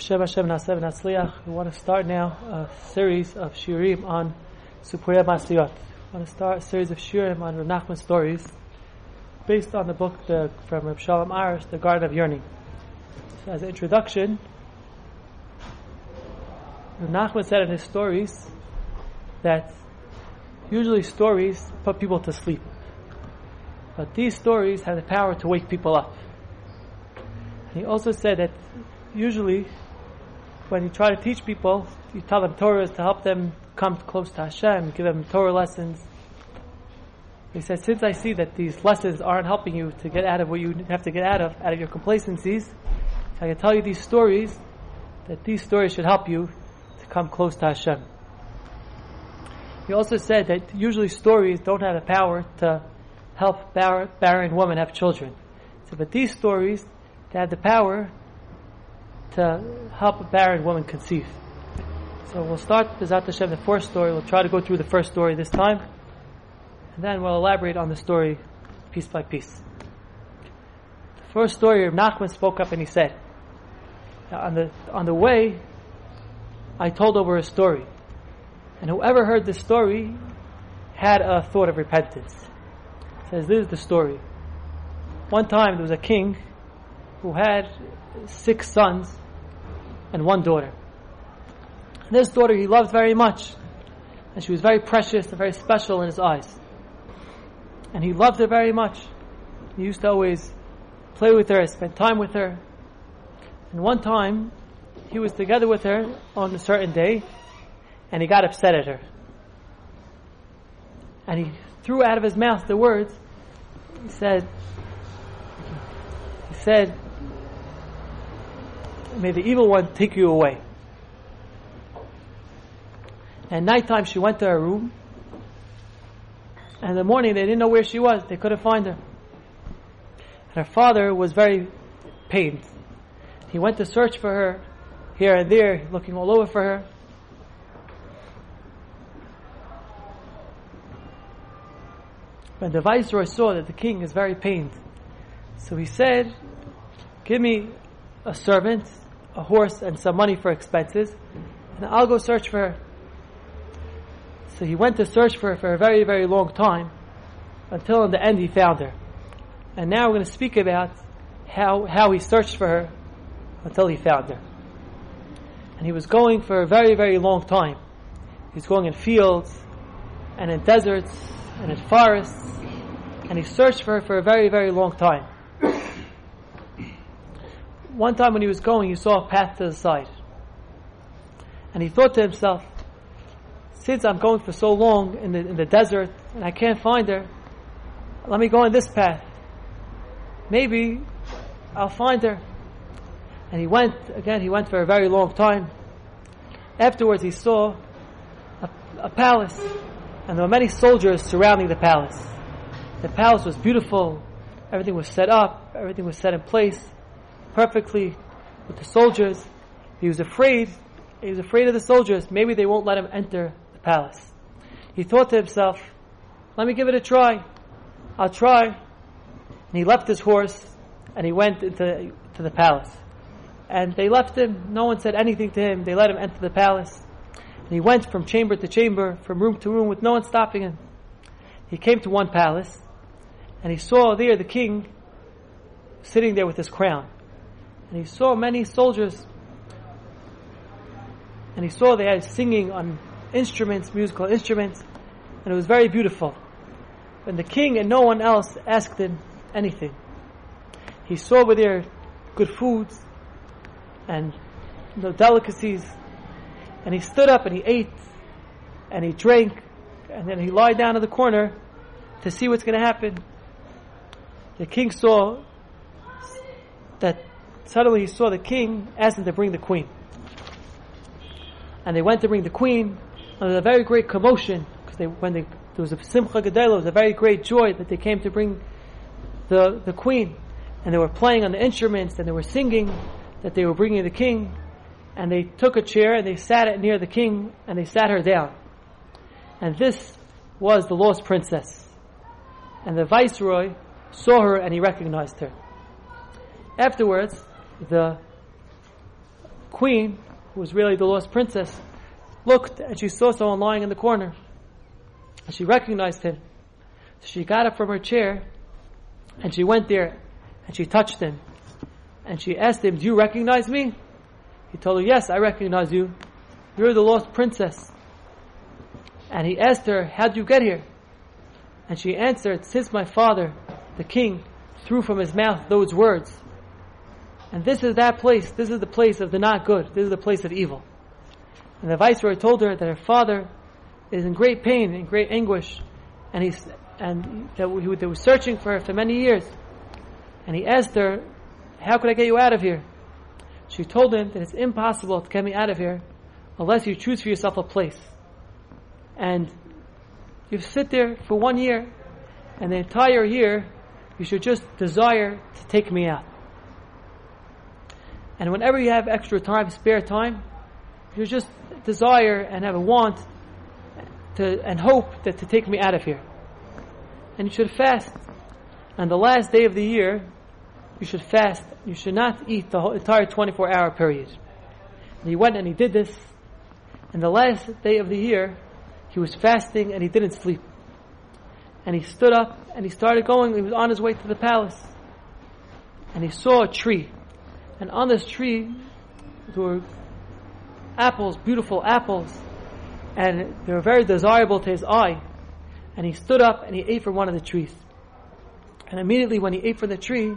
B'Shem Hashem Na'aseh V'Natzliach. We want to start now a series of shiurim on Sipurei Masiyot. We want to start a series of shiurim on Rav Nachman's stories based on the book from Reb Shalom Arush, The Garden of Yearning. So as an introduction, Rav Nachman said in his stories that usually stories put people to sleep, but these stories have the power to wake people up. And he also said that usually when you try to teach people, you tell them Torah to help them come close to Hashem, give them Torah lessons. He said, since I see that these lessons aren't helping you to get out of what you have to get out of your complacencies, so I can tell you these stories, that these stories should help you to come close to Hashem. He also said that usually stories don't have the power to help barren women have children. So, but these stories, they have the power to help a barren woman conceive. So we'll start B'ezrat Hashem, the fourth story. We'll try to go through the first story this time, and then we'll elaborate on the story piece by piece. The first story, Rav Nachman spoke up and he said, on the way, I told over a story, and whoever heard the story had a thought of repentance. He says, this is the story. One time there was a king who had 6 sons and 1 daughter. And this daughter he loved very much, and she was very precious and very special in his eyes. And he loved her very much. He used to always play with her, spend time with her. And one time he was together with her on a certain day, and he got upset at her. And he threw out of his mouth the words, he said, may the evil one take you away. And nighttime she went to her room, and in the morning they didn't know where she was. They couldn't find her. And her father was very pained. He went to search for her here and there, looking all over for her. When the viceroy saw that the king is very pained, so he said, give me a servant, a horse, and some money for expenses, and I'll go search for her. So he went to search for her for a very, very long time, until in the end he found her. And now we're going to speak about how he searched for her until he found her. And he was going for a very, very long time. He was going in fields, and in deserts, and in forests, and he searched for her for a very, very long time. One time when he was going, he saw a path to the side. And he thought to himself, since I'm going for so long in the desert and I can't find her, let me go on this path. Maybe I'll find her. And he went for a very long time. Afterwards he saw a palace, and there were many soldiers surrounding the palace. The palace was beautiful, everything was set up, everything was set in place perfectly with the soldiers. He was afraid of the soldiers. Maybe they won't let him enter the palace. He thought to himself, let me give it a try. I'll try. And he left his horse and he went to the palace. And they left him. No one said anything to him. They let him enter the palace. And he went from chamber to chamber, from room to room, with no one stopping him. He came to one palace, and he saw there the king sitting there with his crown. And he saw many soldiers, and he saw they had singing on instruments, musical instruments, and it was very beautiful. And the king and no one else asked him anything. He saw over there good foods and delicacies, and he stood up and he ate and he drank, and then he lied down in the corner to see what's going to happen. The king saw that suddenly he saw the king ask him to bring the queen. And they went to bring the queen, and there was a very great commotion, because there was a simcha gedela, it was a very great joy that they came to bring the queen. And they were playing on the instruments, and they were singing that they were bringing the king. And they took a chair and they sat it near the king, and they sat her down. And this was the lost princess. And the viceroy saw her and he recognized her. Afterwards, the queen, who was really the lost princess, looked and she saw someone lying in the corner. And she recognized him. So she got up from her chair and she went there and she touched him. And she asked him, "Do you recognize me?" He told her, "Yes, I recognize you. You're the lost princess." And he asked her, "How did you get here?" And she answered, "Since my father, the king, threw from his mouth those words. And this is that place. This is the place of the not good. This is the place of evil." And the viceroy told her that her father is in great pain, in great anguish, and they were searching for her for many years. And he asked her, "How could I get you out of here?" She told him that it's impossible to get me out of here unless you choose for yourself a place. And you sit there for 1 year, and the entire year you should just desire to take me out. And whenever you have extra time, spare time, you just desire and have a want and hope that to take me out of here. And you should fast. On the last day of the year, you should fast. You should not eat the whole entire 24-hour period. And he went and he did this. And the last day of the year, he was fasting and he didn't sleep. And he stood up and he started going. He was on his way to the palace. And he saw a tree. And on this tree, there were apples, beautiful apples. And they were very desirable to his eye. And he stood up and he ate from one of the trees. And immediately when he ate from the tree,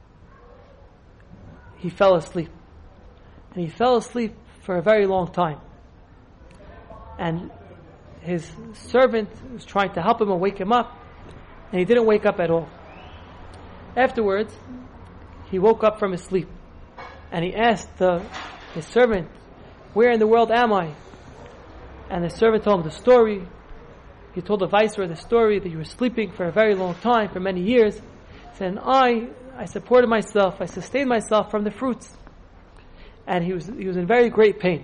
he fell asleep. And he fell asleep for a very long time. And his servant was trying to help him and wake him up, and he didn't wake up at all. Afterwards, he woke up from his sleep, and he asked his servant, "Where in the world am I?" And the servant told him the story. He told the viceroy the story that you were sleeping for a very long time, for many years. He said, "And I supported myself, I sustained myself from the fruits." And he was in very great pain.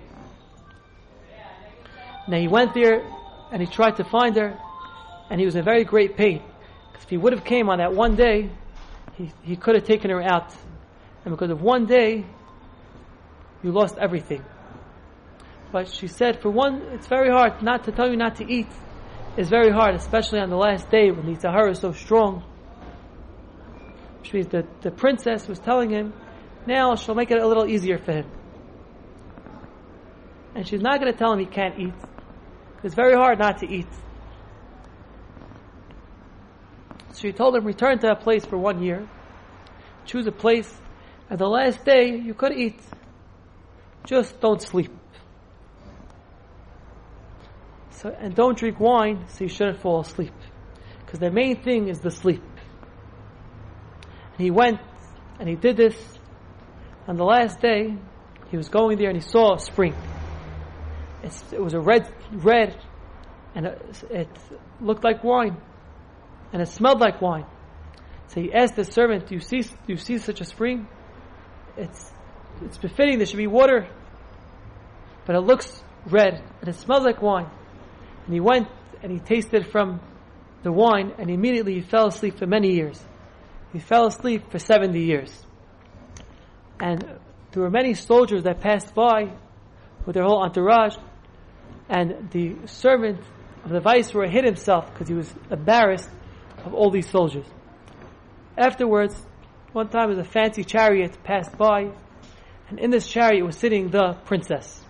Now he went there and he tried to find her, and he was in very great pain. Because if he would have came on that one day, he could have taken her out. And because of one day, you lost everything. But she said, for one, it's very hard not to tell you not to eat. It's very hard, especially on the last day when the Tahara is so strong. Which means that the princess was telling him, now she'll make it a little easier for him. And she's not going to tell him he can't eat. It's very hard not to eat. So she told him, return to a place for 1 year. Choose a place. And the last day, you could eat. Just don't sleep. And don't drink wine, so you shouldn't fall asleep. Because the main thing is the sleep. And he went, and he did this. On the last day, he was going there and he saw a spring. It was a red, and it looked like wine, and it smelled like wine. So he asked the servant, "Do you see such a spring? It's befitting. There should be water, but it looks red and it smells like wine." And he went and he tasted from the wine, and immediately he fell asleep for many years. He fell asleep for 70 years. And there were many soldiers that passed by with their whole entourage, and the servant of the viceroy hid himself because he was embarrassed of all these soldiers. Afterwards, one time a fancy chariot passed by, and in this chariot was sitting the princess.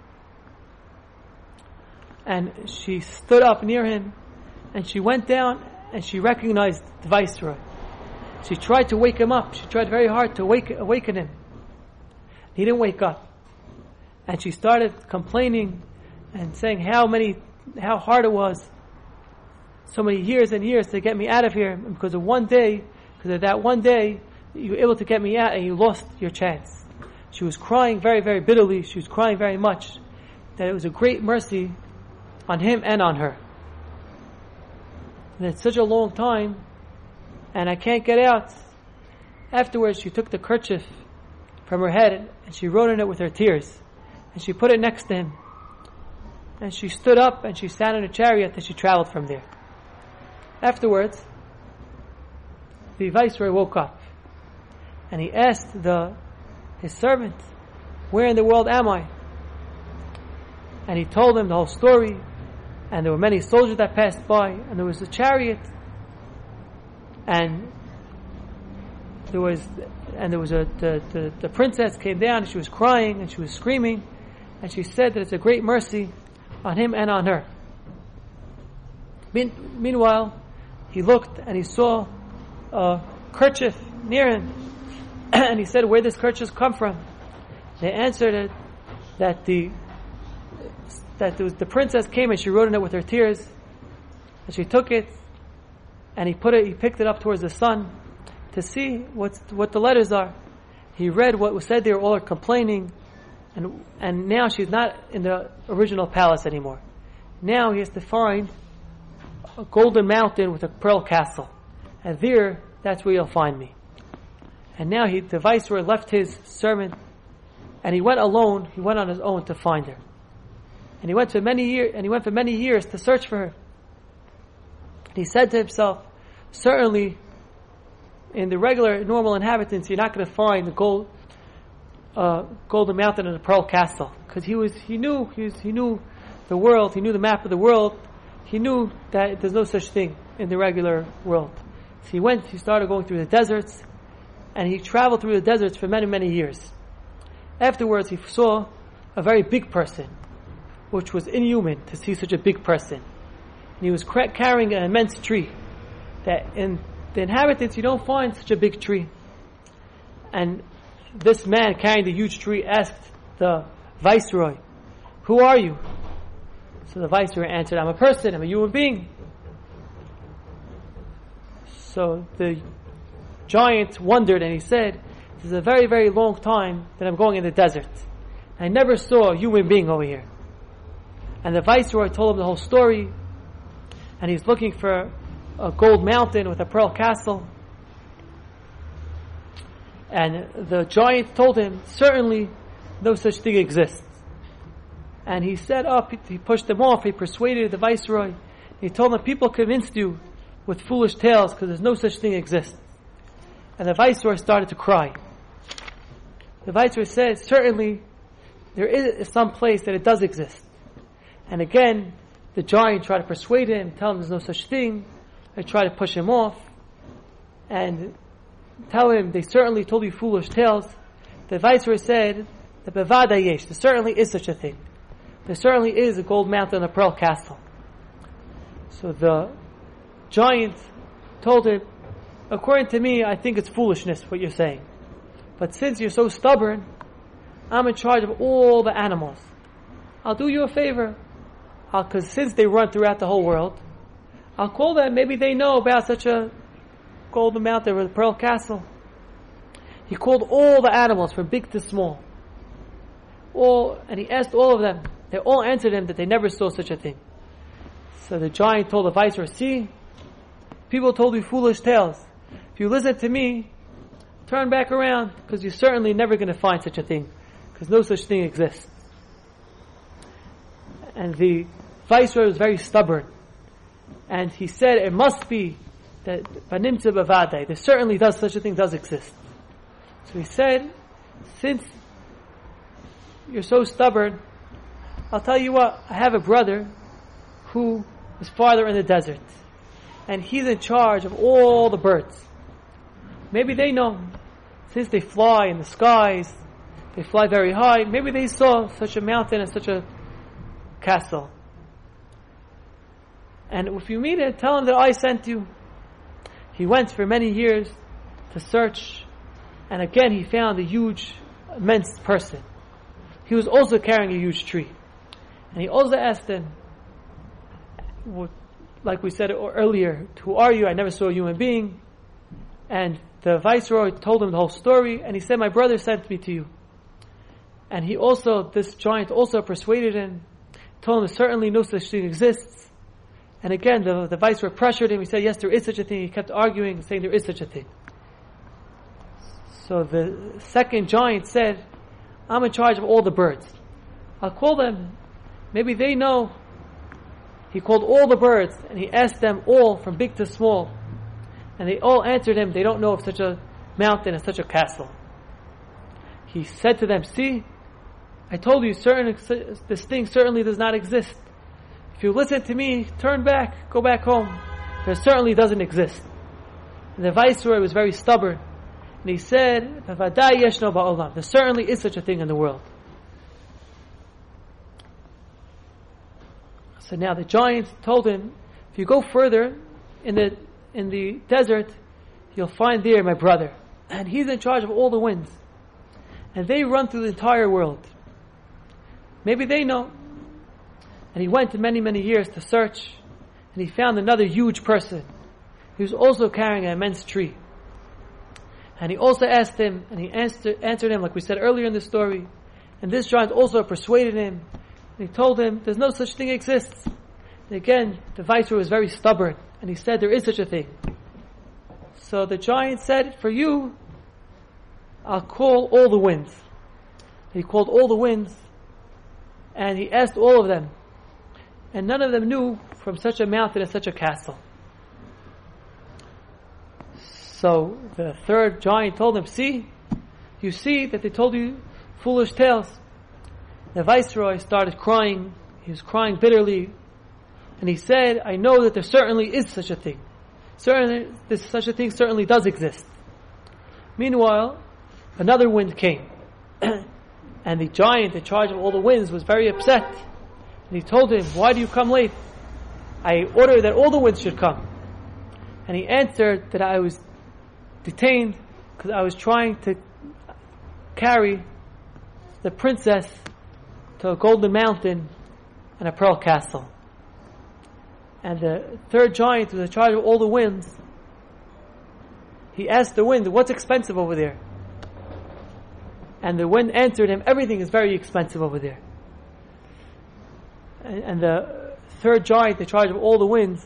And she stood up near him, and she went down and she recognized the viceroy. She tried to wake him up. She tried very hard to awaken him. He didn't wake up. And she started complaining and saying how hard it was, so many years and years to get me out of here. And because of that one day, you were able to get me out and you lost your chance. She was crying very, very bitterly. She was crying very much that it was a great mercy on him and on her. And it's such a long time, and I can't get out. Afterwards, she took the kerchief from her head and she wrote on it with her tears, and she put it next to him. And she stood up and she sat in a chariot and she traveled from there. Afterwards, the viceroy woke up and he asked his servant, where in the world am I? And he told them the whole story, and there were many soldiers that passed by, and there was a chariot, and the princess came down, and she was crying, and she was screaming, and she said that it's a great mercy on him and on her. Meanwhile, he looked and he saw a kerchief near him, and he said, where did this kerchief come from? They answered it that the princess came and she wrote in it with her tears, and she took it and he picked it up towards the sun to see what the letters are. He read what was said there. All are complaining, and now she's not in the original palace anymore. Now he has to find a golden mountain with a pearl castle, and that's where you'll find me. And now the viceroy left his servant, and he went alone. He went on his own to find her, and he went for many years to search for her. And he said to himself, certainly in the regular, normal inhabitants, you're not going to find the golden mountain and the pearl castle, because he knew the world. He knew the map of the world. He knew that there's no such thing in the regular world. So he started going through the deserts, and he traveled through the deserts for many, many years. Afterwards, he saw a very big person, which was inhuman to see such a big person. And he was carrying an immense tree, that in the inhabitants you don't find such a big tree. And this man carrying the huge tree asked the viceroy, who are you? So the viceroy answered, I'm a person, I'm a human being. So the giant wondered, and he said, this is a very, very long time that I'm going in the desert. I never saw a human being over here. And the viceroy told him the whole story, and he's looking for a gold mountain with a pearl castle. And the giant told him, certainly no such thing exists. And he set up, he pushed him off, he persuaded the viceroy. He told him, people convinced you with foolish tales because there's no such thing exists. And the viceroy started to cry. The viceroy said, certainly there is some place that it does exist. And again, the giant tried to persuade him, tell him there's no such thing. They tried to push him off and tell him they certainly told you foolish tales. The viceroy said, the bevada yesh, there certainly is such a thing. There certainly is a gold mountain and a pearl castle. So the giant told him, according to me, I think it's foolishness what you're saying. But since you're so stubborn, I'm in charge of all the animals. I'll do you a favor. Because since they run throughout the whole world, I'll call them. Maybe they know about such a golden mountain with a pearl castle. He called all the animals from big to small. And he asked all of them. They all answered him that they never saw such a thing. So the giant told the viceroy, see, people told you foolish tales. If you listen to me, turn back around, because you're certainly never going to find such a thing, because no such thing exists. And the viceroy was very stubborn. And he said, it must be that Banimtza Bavadai, there certainly such a thing does exist. So he said, since you're so stubborn, I'll tell you what, I have a brother who is farther in the desert, and he's in charge of all the birds. Maybe they know, since they fly in the skies, they fly very high, maybe they saw such a mountain and such a castle. And if you meet him, tell him that I sent you. He went for many years to search, and again he found a huge, immense person. He was also carrying a huge tree. And he also asked him, like we said earlier, who are you? I never saw a human being. And the viceroy told him the whole story, and he said, my brother sent me to you. And this giant also persuaded him, told him certainly no such thing exists. And again, the viceroy pressured him. He said, yes, there is such a thing. He kept arguing, saying there is such a thing. So the second giant said, I'm in charge of all the birds. I'll call them. Maybe they know. He called all the birds, and he asked them all from big to small. And they all answered him, they don't know of such a mountain and such a castle. He said to them, see, I told you this thing certainly does not exist. If you listen to me, turn back, go back home. There certainly doesn't exist. And the viceroy was very stubborn. And he said, there certainly is such a thing in the world. So now the giant told him, if you go further in the desert, you'll find there my brother. And he's in charge of all the winds. And they run through the entire world. Maybe they know. And he went many, many years to search. And he found another huge person. He was also carrying an immense tree. And he also asked him, and he answered him like we said earlier in the story. And this giant also persuaded him. And he told him, there's no such thing exists. And again, the viceroy was very stubborn. And he said, there is such a thing. So the giant said, for you, I'll call all the winds. He called all the winds. And he asked all of them. And none of them knew from such a mountain and such a castle. So the third giant told him, you see that they told you foolish tales. The viceroy started crying. He was crying bitterly. And he said, I know that there certainly is such a thing. Such a thing certainly does exist. Meanwhile, another wind came. And the giant in charge of all the winds was very upset. And he told him, why do you come late? I ordered that all the winds should come. And he answered that I was detained because I was trying to carry the princess to a golden mountain and a pearl castle. And the third giant who was in charge of all the winds, he asked the wind, what's expensive over there? And the wind answered him, everything is very expensive over there. And the third giant in charge of all the winds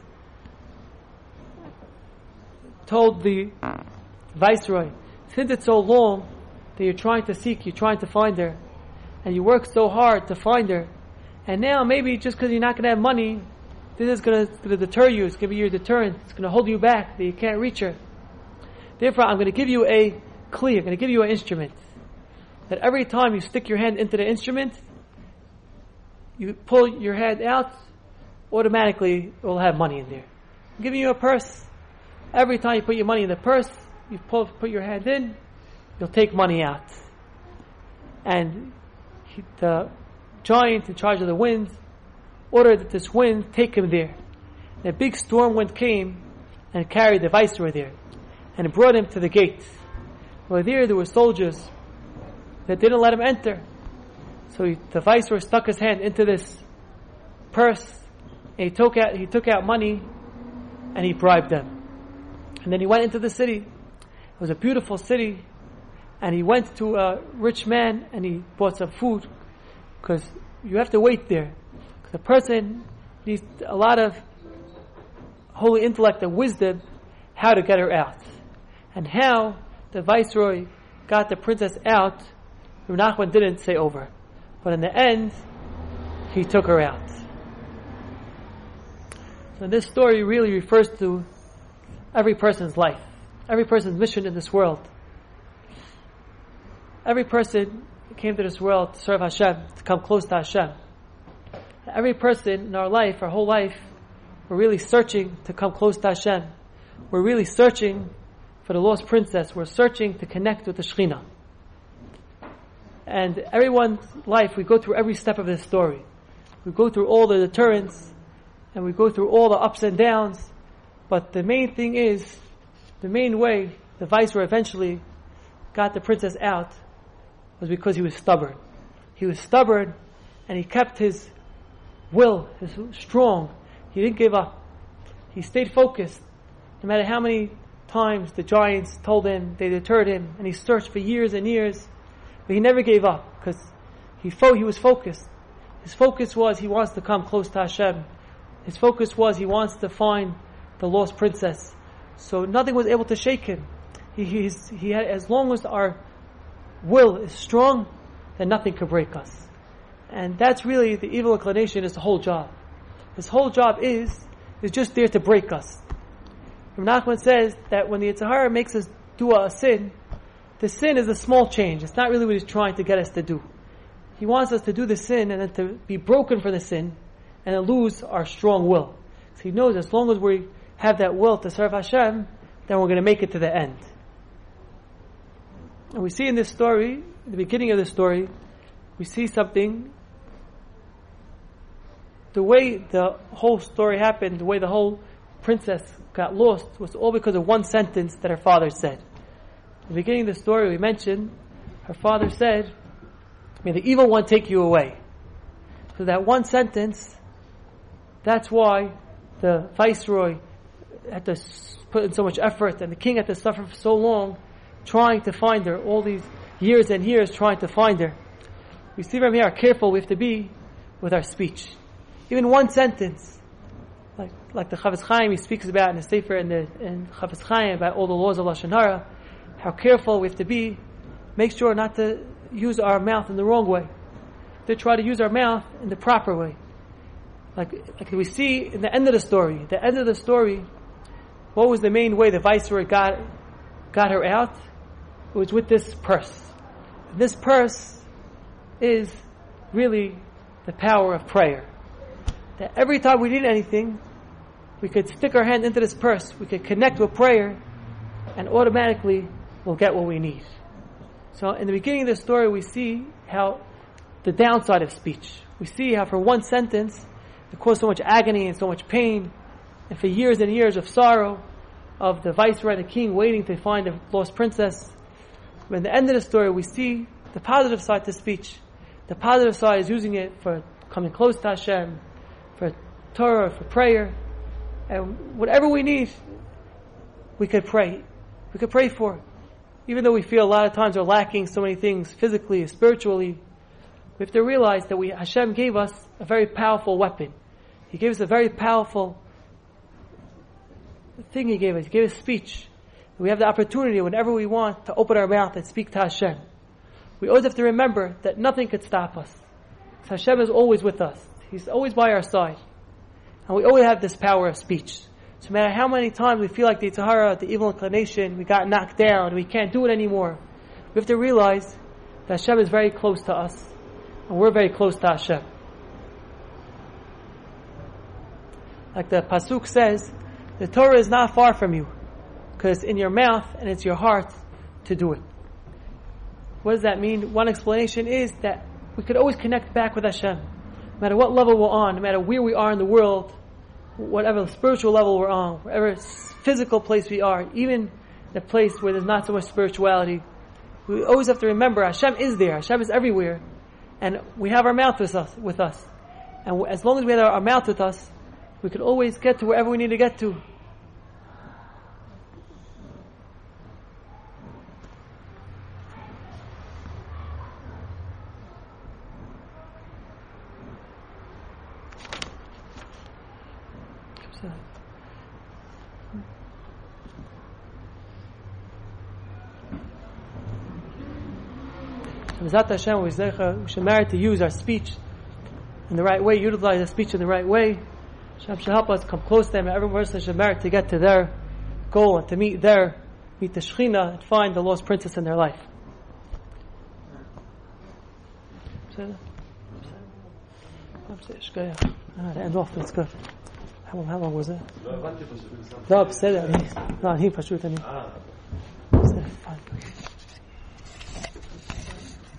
told the viceroy, since it's so long that you're trying to find her, and you work so hard to find her, and now maybe just because you're not going to have money, this is going to deter you. It's going to be your deterrent. It's going to hold you back that you can't reach her. Therefore, I'm going to give you a kli. I'm going to give you an instrument. That every time you stick your hand into the instrument, you pull your hand out, automatically it will have money in there. I'm giving you a purse. Every time you put your money in the purse, you put your hand in, you'll take money out. And the giant in charge of the wind ordered that this wind take him there. And a big storm wind came and carried the viceroy there. And it brought him to the gate. Well, there were soldiers that didn't let him enter. So the viceroy stuck his hand into this purse, and he took out money, and he bribed them. And then he went into the city. It was a beautiful city, and he went to a rich man, and he bought some food, because you have to wait there. Because a person needs a lot of holy intellect and wisdom how to get her out. And how the viceroy got the princess out, Rav Nachman didn't say over. But in the end, he took her out. So this story really refers to every person's life, every person's mission in this world. Every person came to this world to serve Hashem, to come close to Hashem. Every person in our life, our whole life, we're really searching to come close to Hashem. We're really searching for the lost princess. We're searching to connect with the Shekhinah. And everyone's life, we go through every step of this story. We go through all the deterrents, and we go through all the ups and downs. But the main thing is, the main way the viceroy eventually got the princess out was because he was stubborn. He was stubborn, and he kept his will, his strong. He didn't give up. He stayed focused. No matter how many times the giants told him, they deterred him, and he searched for years and years. But he never gave up because he was focused. His focus was he wants to come close to Hashem. His focus was he wants to find the lost princess. So nothing was able to shake him. He had, as long as our will is strong, then nothing could break us. And that's really the evil inclination, is the whole job. His whole job is just there to break us. Rav Nachman says that when the Yetzer Hara makes us do a sin, the sin is a small change. It's not really what he's trying to get us to do. He wants us to do the sin and then to be broken for the sin and to lose our strong will. So He knows as long as we have that will to serve Hashem, then we're going to make it to the end. And we see in this story, at the beginning of the story, we see something. The way the whole story happened, the way the whole princess got lost, was all because of one sentence that her father said. At the beginning of the story, we mentioned her father said, "May the evil one take you away." So that one sentence, that's why the viceroy had to put in so much effort, and the king had to suffer for so long trying to find her, all these years and years trying to find her. We see from here how careful we have to be with our speech. Even one sentence, like the Chavetz Chaim, he speaks about in the Sefer in Chavetz Chaim about all the laws of Lashon Hara, how careful we have to be. Make sure not to use our mouth in the wrong way. To try to use our mouth in the proper way. Like we see in the end of the story. The end of the story, what was the main way the viceroy got her out? It was with this purse. And this purse is really the power of prayer. That every time we need anything, we could stick our hand into this purse, we could connect with prayer, and automatically we'll get what we need. So in the beginning of the story, we see how the downside of speech. We see how for one sentence, it caused so much agony and so much pain, and for years and years of sorrow, of the viceroy, the king, waiting to find a lost princess. But in the end of the story, we see the positive side to speech. The positive side is using it for coming close to Hashem, for Torah, for prayer, and whatever we need, we could pray. We could pray for. Even though we feel a lot of times we're lacking so many things physically, spiritually, we have to realize that Hashem gave us a very powerful weapon. He gave us a very powerful thing He gave us. He gave us speech. We have the opportunity whenever we want to open our mouth and speak to Hashem. We always have to remember that nothing could stop us. Hashem is always with us. He's always by our side. And we always have this power of speech. So no matter how many times we feel like the Yetzer Hara, the evil inclination, we got knocked down, we can't do it anymore, we have to realize that Hashem is very close to us, and we're very close to Hashem. Like the Pasuk says, the Torah is not far from you, because it's in your mouth and it's your heart to do it. What does that mean? One explanation is that we could always connect back with Hashem. No matter what level we're on, no matter where we are in the world, whatever spiritual level we're on, whatever physical place we are, even the place where there's not so much spirituality, we always have to remember Hashem is there. Hashem is everywhere. And we have our mouth with us. And as long as we have our mouth with us, we can always get to wherever we need to get to. B'ezrat Hashem, we should merit to use our speech in the right way, utilize our speech in the right way. Hashem should help us come close to them, and every person should merit to get to their goal and to meet the Shekhinah and find the lost princess in their life. The end off, that's good. How long was it? No, בסדר, אני פשוט,